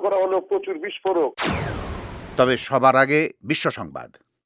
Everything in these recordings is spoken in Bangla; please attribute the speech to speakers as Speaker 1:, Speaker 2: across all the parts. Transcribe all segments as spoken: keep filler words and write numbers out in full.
Speaker 1: করা হলো প্রচুর বিস্ফোরক।
Speaker 2: তবে সবার আগে বিশ্ব সংবাদ।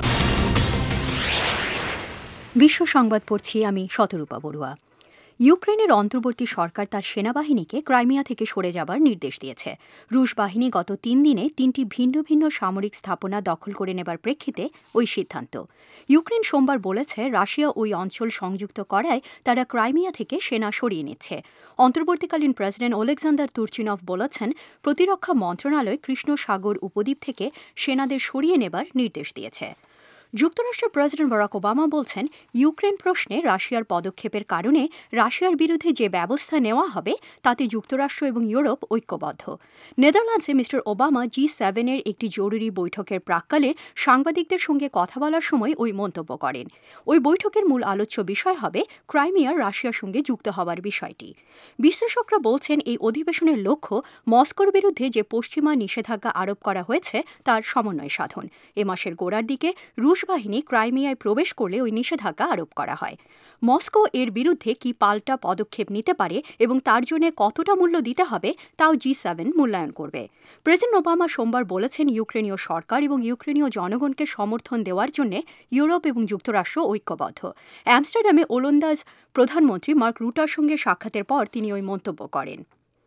Speaker 3: বিশ্ব সংবাদ পড়ছি আমি শতরূপা বড়ুয়া। ইউক্রেনের অন্তর্বর্তী সরকার তার সেনাবাহিনীকে ক্রাইমিয়া থেকে সরে যাবার নির্দেশ দিয়েছে। রুশ বাহিনী গত তিন দিনে তিনটি ভিন্ন ভিন্ন সামরিক স্থাপনা দখল করে নেবার প্রেক্ষিতে ওই সিদ্ধান্ত। ইউক্রেন সোমবার বলেছে রাশিয়া ওই অঞ্চল সংযুক্ত করায় তারা ক্রাইমিয়া থেকে সেনা সরিয়ে নিচ্ছে। অন্তর্বর্তীকালীন প্রেসিডেন্ট ওলেক্সান্ডার তুর্চিনভ বলেছেন প্রতিরক্ষা মন্ত্রণালয় কৃষ্ণ সাগর উপদ্বীপ থেকে সেনাদের সরিয়ে নেবার নির্দেশ দিয়েছে। যুক্তরাষ্ট্রের প্রেসিডেন্ট বারাক ওবামা বলছেন ইউক্রেন প্রশ্নে রাশিয়ার পদক্ষেপের কারণে রাশিয়ার বিরুদ্ধে যে ব্যবস্থা নেওয়া হবে তাতে যুক্তরাষ্ট্র এবং ইউরোপ ঐক্যবদ্ধ। নেদারল্যান্ডসে মিস্টার ওবামা জি সেভেনের একটি জরুরি বৈঠকের প্রাক্কালে সাংবাদিকদের সঙ্গে কথা বলার সময় ওই মন্তব্য করেন। ওই বৈঠকের মূল আলোচ্য বিষয় হবে ক্রাইমিয়ার রাশিয়ার সঙ্গে যুক্ত হওয়ার বিষয়টি। বিশ্লেষকরা বলছেন এই অধিবেশনের লক্ষ্য মস্কোর বিরুদ্ধে যে পশ্চিমা নিষেধাজ্ঞা আরোপ করা হয়েছে তার সমন্বয় সাধন। এ মাসের গোড়ার দিকে রুশ বাহিনী ক্রাইমিয়ায় প্রবেশ করলে ওই নিষেধাজ্ঞা আরোপ করা হয়। মস্কো এর বিরুদ্ধে কি পাল্টা পদক্ষেপ নিতে পারে এবং তার জন্য কতটা মূল্য দিতে হবে তাও জি সেভেন মূল্যায়ন করবে। প্রেসিডেন্ট ওবামা সোমবার বলেছেন ইউক্রেনীয় সরকার এবং ইউক্রেনীয় জনগণকে সমর্থন দেওয়ার জন্য ইউরোপ এবং যুক্তরাষ্ট্র ঐক্যবদ্ধ। আমস্টারডামে ওলন্দাজ প্রধানমন্ত্রী মার্ক রুটার সঙ্গে সাক্ষাতের পর তিনি ওই মন্তব্য করেন।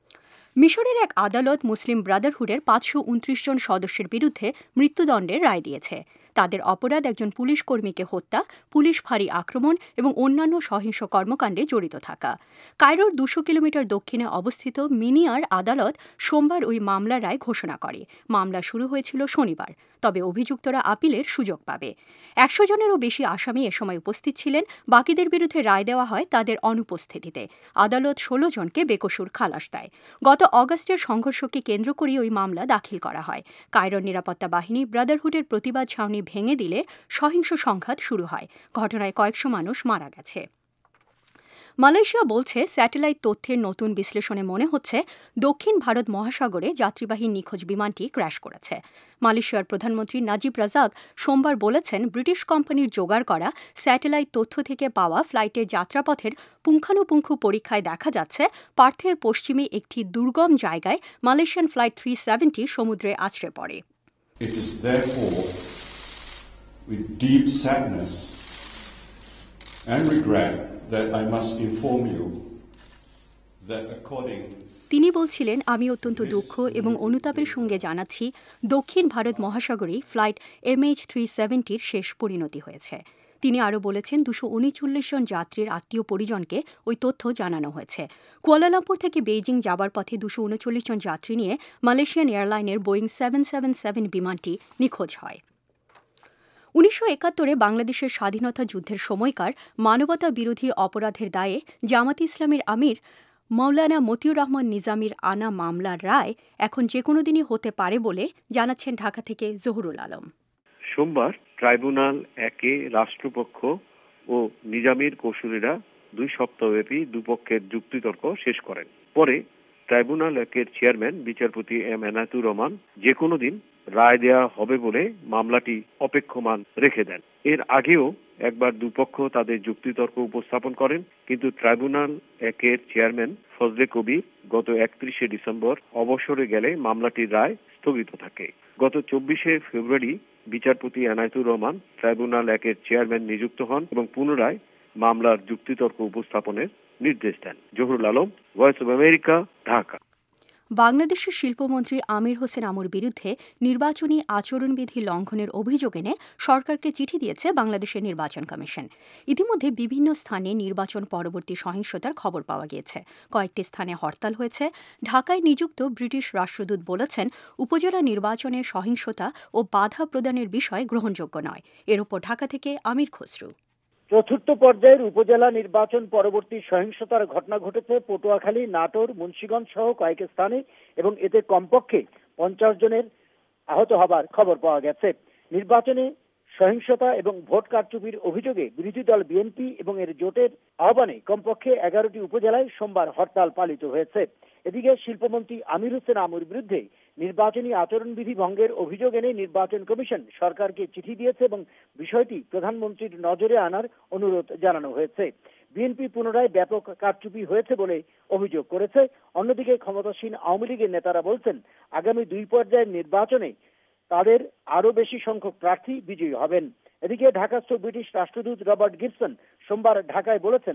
Speaker 3: মিশরের এক আদালত মুসলিম ব্রাদারহুডের পাঁচশো উনত্রিশ জন সদস্যের বিরুদ্ধে মৃত্যুদণ্ডের রায় দিয়েছে। তাদের অপরাধ একজন পুলিশ কর্মীকে হত্যা, পুলিশ ফাঁড়ি আক্রমণ এবং অন্যান্য সহিংস কর্মকাণ্ডে জড়িত থাকা। কায়রোর দুশো কিলোমিটার দক্ষিণে অবস্থিত মিনিয়ার আদালত সোমবার ওই মামলার রায় ঘোষণা করে। মামলা শুরু হয়েছিল শনিবার, তবে অভিযুক্তরা আপিলের সুযোগ পাবে। একশো জনেরও বেশি আসামি এ সময় উপস্থিত ছিলেন। বাকিদের বিরুদ্ধে রায় দেওয়া হয় তাদের অনুপস্থিতিতে। আদালত ষোলো জনকে বেকসুর খালাস দেয়। গত অগাস্টের সংঘর্ষকে কেন্দ্র করে ওই মামলা দাখিল করা হয়। কায়রোর নিরাপত্তা বাহিনী ব্রাদারহুডের প্রতিবাদ ছাউনি ভেঙে দিলে সহিংস সংঘাত শুরু হয়। ঘটনায় কয়েকশো মানুষ মারা গেছে। মালয়েশিয়া বলছে স্যাটেলাইট তথ্যের নতুন বিশ্লেষণে মনে হচ্ছে দক্ষিণ ভারত মহাসাগরে যাত্রীবাহী নিখোঁজ বিমানটি ক্র্যাশ করেছে। মালয়েশিয়ার প্রধানমন্ত্রী নাজিব রাজাক সোমবার বলেছেন ব্রিটিশ কোম্পানির জোগাড় করা স্যাটেলাইট তথ্য থেকে পাওয়া ফ্লাইটের যাত্রাপথের পুঙ্খানুপুঙ্খু পরীক্ষায় দেখা যাচ্ছে পার্থের পশ্চিমে একটি দুর্গম জায়গায় মালয়েশিয়ান ফ্লাইট থ্রি সেভেন্টি সমুদ্রে আছড়ে পড়ে।
Speaker 4: It is therefore with deep sadness and regret that I must inform you that according
Speaker 3: তিনি বলছিলেন আমি অত্যন্ত দুঃখ এবং অনুতাপের সঙ্গে জানাচ্ছি দক্ষিণ ভারত মহাসাগরে ফ্লাইট এম এইচ থ্রি সেভেন্টির শেষ পরিণতি হয়েছে। তিনি আরও বলেছেন দুশো উনচল্লিশ জন যাত্রীর আত্মীয় পরিজনকে ওই তথ্য জানানো হয়েছে। কুয়ালালামপুর থেকে বেইজিং যাবার পথে দুশো উনচল্লিশ জন যাত্রী নিয়ে মালয়েশিয়ান এয়ারলাইনের বোয়িং সেভেন সেভেন সেভেন বিমানটি নিখোঁজ হয়। উনিশশো একাত্তরে বাংলাদেশের স্বাধীনতা যুদ্ধের সময়কার মানবতা বিরোধী অপরাধের দায়ে জামাতে ইসলামের আমির মৌলানা মতিউর রহমান নিজামীর আনা মামলার রায় এখন যে কোনো দিনই হতে পারে বলে জানাচ্ছেন ঢাকা থেকে জহুরুল আলম।
Speaker 5: সোমবার ট্রাইব্যুনাল একে রাষ্ট্রপক্ষ ও নিজামীর কৌঁসুলিরা দুই সপ্তাহব্যাপী দুপক্ষের যুক্তিতর্ক শেষ করেন। পরে ট্রাইব্যুনাল একের চেয়ারম্যান বিচারপতি এম এনায়েতুর রহমান যে কোনো দিন রায় দেয়া হবে বলে মামলাটি অপেক্ষমান রেখে দেন। এর আগেও একবার দুপক্ষ তাদের যুক্তিতর্ক উপস্থাপন করেন, কিন্তু ট্রাইব্যুনাল একের চেয়ারম্যান ফজলে কবির গত একত্রিশে ডিসেম্বর অবসরে গেলে মামলাটির রায় স্থগিত থাকে। গত চব্বিশে ফেব্রুয়ারি বিচারপতি এনায়েতুর রহমান ট্রাইব্যুনাল একের চেয়ারম্যান নিযুক্ত হন এবং পুনরায় মামলার যুক্তিতর্ক উপস্থাপনের নির্দেশ দেন। Zahurul Alam, Voice of America, Dhaka.
Speaker 3: বাংলাদেশের শিল্পমন্ত্রী আমির হোসেন আমুর বিরুদ্ধে নির্বাচনী আচরণবিধি লঙ্ঘনের অভিযোগ এনে সরকারকে চিঠি দিয়েছে বাংলাদেশের নির্বাচন কমিশন। ইতিমধ্যে বিভিন্ন স্থানে নির্বাচন পরবর্তী সহিংসতার খবর পাওয়া গিয়েছে। কয়েকটি স্থানে হরতাল হয়েছে। ঢাকায় নিযুক্ত ব্রিটিশ রাষ্ট্রদূত বলেছেন উপজেলা নির্বাচনে সহিংসতা ও বাধা প্রদানের বিষয় গ্রহণযোগ্য নয়। এর উপর ঢাকা থেকে আমির খসরু।
Speaker 6: চতুর্থ পর্যায়ের উপজেলা নির্বাচন পরবর্তী সহিংসতার ঘটনা ঘটেছে পটুয়াখালী, নাটোর, মুন্সিগঞ্জ সহ কয়েক স্থানে এবং এতে কমপক্ষে পঞ্চাশ জনের আহত হবার খবর পাওয়া গেছে। নির্বাচনে সহিংসতা এবং ভোট কারচুপির অভিযোগে বিরোধী দল বিএনপি এবং এর জোটের আহ্বানে কমপক্ষে এগারোটি উপজেলায় সোমবার হরতাল পালিত হয়েছে। এদিকে শিল্পমন্ত্রী আমির হোসেন আমুর বিরুদ্ধে নির্বাচনী আচরণবিধি ভঙ্গের অভিযোগ এনে নির্বাচন কমিশন সরকারকে চিঠি দিয়েছে এবং বিষয়টি প্রধানমন্ত্রীর নজরে আনার অনুরোধ জানানো হয়েছে। বিএনপি পুনরায় ব্যাপক কারচুপি হয়েছে বলে অভিযোগ করেছে। অন্যদিকে ক্ষমতাসীন আওয়ামী লীগের নেতারা বলছেন আগামী দুই পর্যায়ের নির্বাচনে তাদের আরো বেশি সংখ্যক প্রার্থী বিজয়ী হবেন। এদিকে ঢাকাস্থ ব্রিটিশ রাষ্ট্রদূত রবার্ট গিবসন সোমবার ঢাকায় বলেছেন,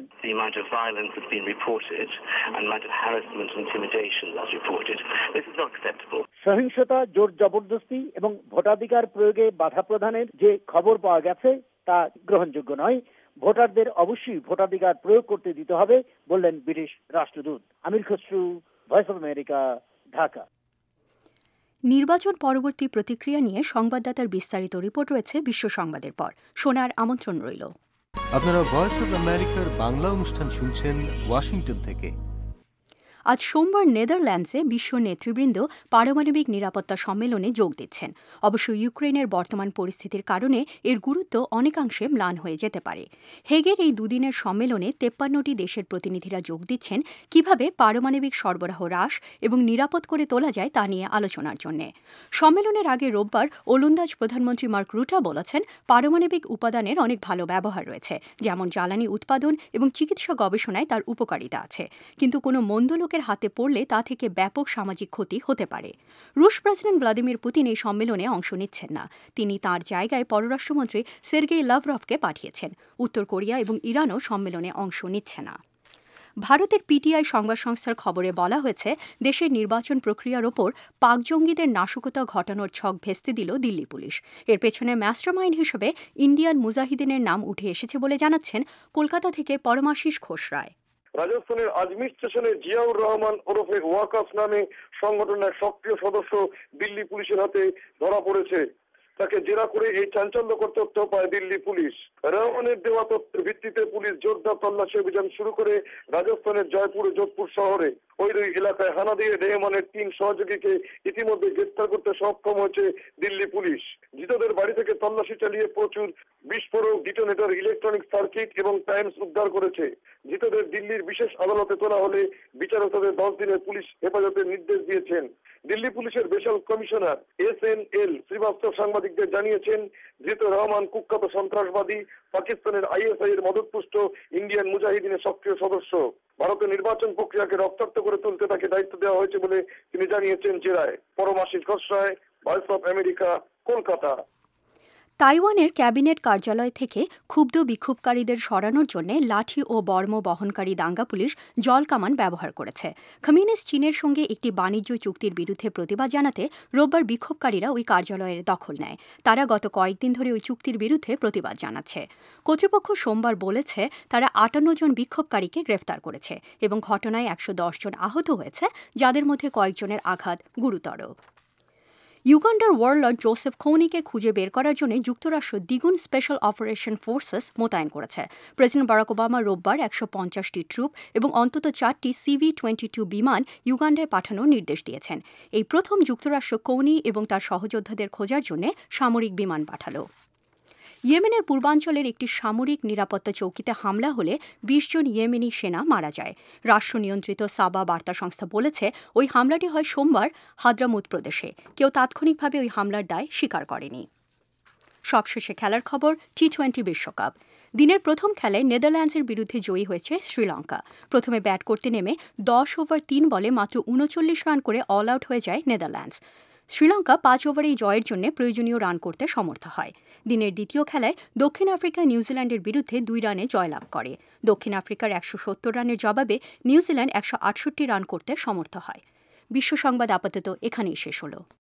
Speaker 6: সহিংসতা, জোর জবরদস্তি এবং ভোটাধিকার প্রয়োগে বাধা প্রদানের যে খবর পাওয়া গেছে তা গ্রহণযোগ্য নয়। ভোটারদের অবশ্যই ভোটাধিকার প্রয়োগ করতে দিতে হবে বললেন ব্রিটিশ রাষ্ট্রদূত। Amir Khasru, Voice of America, Dhaka.
Speaker 3: নির্বাচন পরবর্তী প্রতিক্রিয়া নিয়ে সংবাদদাতার বিস্তারিত রিপোর্ট রয়েছে বিশ্ব সংবাদের পর। শোনার আমন্ত্রণ রইল।
Speaker 1: আপনারা ভয়েস অব আমেরিকার বাংলা অনুষ্ঠান শুনছেন ওয়াশিংটন থেকে।
Speaker 3: আজ সোমবার নেদারল্যান্ডসে বিশ্ব নেতৃবৃন্দ পারমাণবিক নিরাপত্তা সম্মেলনে যোগ দিচ্ছেন। অবশ্য ইউক্রেনের বর্তমান পরিস্থিতির কারণে এর গুরুত্ব অনেকাংশে ম্লান হয়ে যেতে পারে। হেগের এই দুদিনের সম্মেলনে তেপ্পান্নটি দেশের প্রতিনিধিরা যোগ দিচ্ছেন কিভাবে পারমাণবিক সরবরাহ হ্রাস এবং নিরাপদ করে তোলা যায় তা নিয়ে আলোচনার জন্য। সম্মেলনের আগে রোববার ওলন্দাজ প্রধানমন্ত্রী মার্ক রুটা বলেছেন, পারমাণবিক উপাদানের অনেক ভালো ব্যবহার রয়েছে, যেমন জ্বালানি উৎপাদন এবং চিকিৎসা গবেষণায় তার উপকারিতা আছে, কিন্তু কোনো মন্দ লোকের হাতে পড়লে তা থেকে ব্যাপক সামাজিক ক্ষতি হতে পারে। রুশ প্রেসিডেন্ট ভ্লাদিমির পুতিন এই সম্মেলনে অংশ নিচ্ছেন না। তিনি তাঁর জায়গায় পররাষ্ট্রমন্ত্রী সের্গেই লাভরভকে পাঠিয়েছেন। উত্তর কোরিয়া এবং ইরানও সম্মেলনে অংশ নিচ্ছে না। ভারতের পিটিআই সংবাদ সংস্থার খবরে বলা হয়েছে, দেশের নির্বাচন প্রক্রিয়ার ওপর পাক জঙ্গিদের নাশকতা ঘটানোর ছক ভেস্তে দিল দিল্লি পুলিশ। এর পেছনে মাস্টারমাইন্ড হিসেবে ইন্ডিয়ান মুজাহিদিনের নাম উঠে এসেছে বলে জানাচ্ছেন কলকাতা থেকে পরমাশিস ঘোষ রায়।
Speaker 7: রাজস্থানের আজমির স্টেশনে জিয়াউর রহমান ওরফে ওয়াকাস নামে সংগঠনের সক্রিয় সদস্য দিল্লি পুলিশের হাতে ধরা পড়েছে। তাকে জেরা করে এই চাঞ্চল্যকর তথ্য পায় দিল্লি পুলিশ। রহমানের দেওয়া তথ্যের ভিত্তিতে পুলিশ জোরদার তল্লাশি অভিযান শুরু করে রাজস্থানের জয়পুর ও যোধপুর শহরে। ওই দুই এলাকায় হানা দিয়ে রহমানের তিন সহযোগীকে ইতিমধ্যে গ্রেফতার করতে সক্ষম হয়েছে দিল্লি পুলিশ। ধৃতদের বাড়ি থেকে তল্লাশি চালিয়ে প্রচুর বিস্ফোরক, ডিটোনেটর, ইলেকট্রনিক সার্কিট এবং টাইমস উদ্ধার করেছে। ধৃতদের দিল্লির বিশেষ আদালতে তোলা হলে বিচারক তাদের দশ দিনের পুলিশ হেফাজতের নির্দেশ দিয়েছেন। দিল্লি পুলিশের special commissioner S N L Srivastava সাংবাদিকদের জানিয়েছেন, ধৃত রহমান কুখ্যাত সন্ত্রাসবাদী, পাকিস্তানের আইএসআই এর মদতপুষ্ট ইন্ডিয়ান মুজাহিদিনের সক্রিয় সদস্য। ভারতের নির্বাচন প্রক্রিয়াকে রক্তাক্ত করে তুলতে তাকে দায়িত্ব দেওয়া হয়েছে বলে তিনি জানিয়েছেন জেরায়। Paramashis Ghosh Roy, Voice of America, Kolkata.
Speaker 3: তাইওয়ানের ক্যাবিনেট কার্যালয় থেকে ক্ষুব্ধ বিক্ষোভকারীদের সরানোর জন্য লাঠি ও বর্ম বহনকারী দাঙ্গা পুলিশ জল কামান ব্যবহার করেছে। কমিউনিস্ট চীনের সঙ্গে একটি বাণিজ্য চুক্তির বিরুদ্ধে প্রতিবাদ জানাতে রোববার বিক্ষোভকারীরা ওই কার্যালয়ের দখল নেয়। তারা গত কয়েকদিন ধরে ওই চুক্তির বিরুদ্ধে প্রতিবাদ জানাচ্ছে। কর্তৃপক্ষ সোমবার বলেছে তারা আটান্ন জন বিক্ষোভকারীকে গ্রেফতার করেছে এবং ঘটনায় একশো দশ জন আহত হয়েছে, যাদের মধ্যে কয়েকজনের আঘাত গুরুতর। ইউগান্ডার ওয়ারলর্ড জোসেফ কৌনিকে খুঁজে বের করার জন্য যুক্তরাষ্ট্র দ্বিগুণ স্পেশাল অপারেশন ফোর্সেস মোতায়েন করেছে। প্রেসিডেন্ট বারাক ওবামা রোববার একশো পঞ্চাশটি ট্রুপ এবং অন্তত চারটি সিভি টোয়েন্টি টু বিমান ইউগান্ডায় পাঠানোর নির্দেশ দিয়েছেন। এই প্রথম যুক্তরাষ্ট্র কৌনি এবং তার সহযোদ্ধাদের খোঁজার জন্য সামরিক বিমান পাঠালো। ইয়েমেনের পূর্বাঞ্চলের একটি সামরিক নিরাপত্তা চৌকিতে হামলা হলে বিশ জন ইয়েমেনি সেনা মারা যায়। রাষ্ট্র নিয়ন্ত্রিত সাবা বার্তা সংস্থা বলেছে ওই হামলাটি হয় সোমবার হাদ্রামুত প্রদেশে। কেউ তাৎক্ষণিকভাবে ওই হামলার দায় স্বীকার করেনি। সবশেষে খেলার খবর, টি টোয়েন্টি বিশ্বকাপ। দিনের প্রথম খেলায় নেদারল্যান্ডসের বিরুদ্ধে জয়ী হয়েছে শ্রীলঙ্কা। প্রথমে ব্যাট করতে নেমে দশ ওভার তিন বলে মাত্র উনচল্লিশ রান করে অল আউট হয়ে যায় নেদারল্যান্ডস। শ্রীলঙ্কা পাঁচ ওভারেই জয়ের জন্য প্রয়োজনীয় রান করতে সমর্থ হয়। দিনের দ্বিতীয় খেলায় দক্ষিণ আফ্রিকা নিউজিল্যান্ডের বিরুদ্ধে দুই রানে জয়লাভ করে। দক্ষিণ আফ্রিকার একশো সত্তর রানের জবাবে নিউজিল্যান্ড একশো আটষট্টি রান করতে সমর্থ হয়। বিশ্ব সংবাদ আপাতত এখানেই শেষ হল।